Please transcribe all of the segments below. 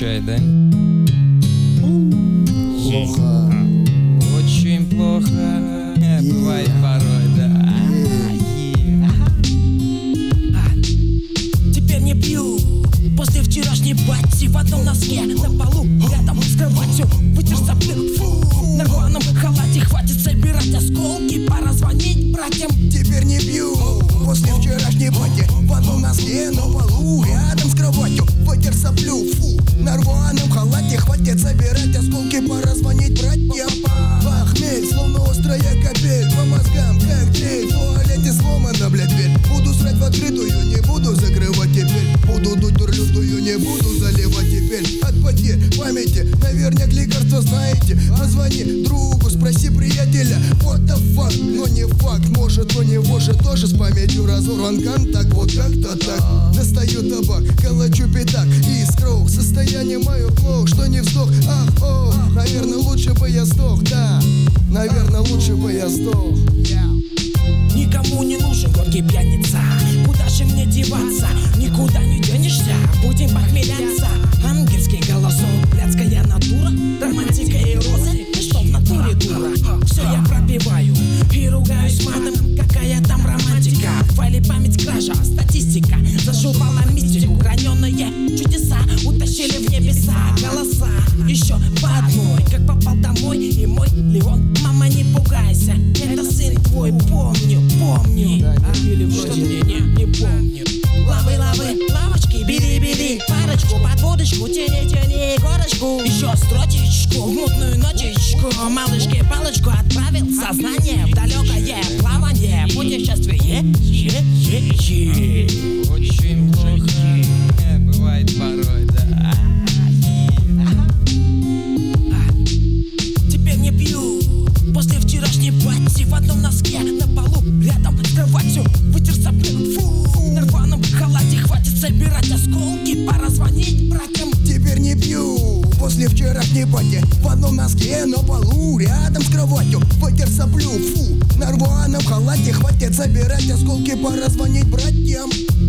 скучает, да? Плохо. Очень плохо. Бывает порой, да. Теперь не пью. После вчерашней пати в одном носке на полу рядом с кроватью вытер соплю. Фу, на рваном халате хватит собирать осколки. Пора звонить братьям. Теперь не пью. После вчерашней пати в одном носке на полу рядом с кроватью вытер соплю. Фу, на рваном халате хватит собирать осколки. Пора звонить братьям. Похмель, словно острая капель. По мозгам как дрель. В туалете сломана, блядь, дверь. Буду срать в открытую, не буду закрывать теперь. Буду дуть дурлютую, не буду заливать теперь. От потерь памяти, наверняк лекарство знаете. Позвони другу, спроси приятеля. What the fuck, но не факт. Может у него же тоже с памятью разорван контакт. Вот как-то так. Достаю табак, калачу пятак. Искру, состояние мое плохо, что не вздох. Ах, ох, наверное лучше бы я сдох. Да, наверное лучше бы я сдох. Никому не нужен горький пьяница. Куда же мне деваться? Никуда не денешься. Будем похмеляться. Ангельский голосок, блядская натура. Романтика и розы, ты что в натуре дура? Все я пропиваю и ругаюсь матом. Какая там романтика? В файле память кража, статистика заживала мистику. Граненые чудеса утащили в небеса. Голоса еще по одной. Как попал домой и мой Леон. Мама, не пугайся, это сын твой. Помню, или вроде не помню. Лавы, лавочки, бери, парочку, под водочку, тяни, горочку. Еще строчечку, в мутную ночечку. Малышке палочку отправил сознание в далекое плавание. Путешествие, Очень плохо. Бывает порой, да. Теперь не пью. После вчерашней пати в одном носке на полу рядом с кроватью вытер соплю. Фу, на рваном халате хватит собирать осколки. Пора звонить братьям. Теперь не пью. После вчерашней пати в одном носке на полу рядом с кроватью вытер соплю. Фу, на рваном халате хватит собирать осколки. Пора звонить братьям.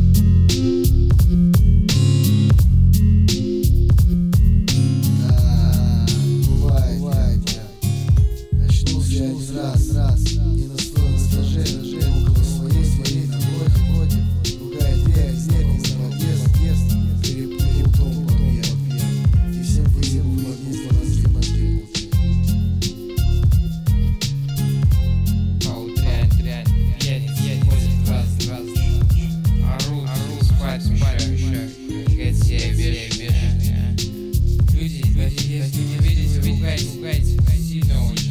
Раз, не на своем этаже, около своей напротив, другая дверь, подъезд, перепутал потом я, и всем в подъезде мозги. Трянь, ходит раз, орут, спать мешают, негодяи, бежи. Люди, если не видите, ругайте, сильно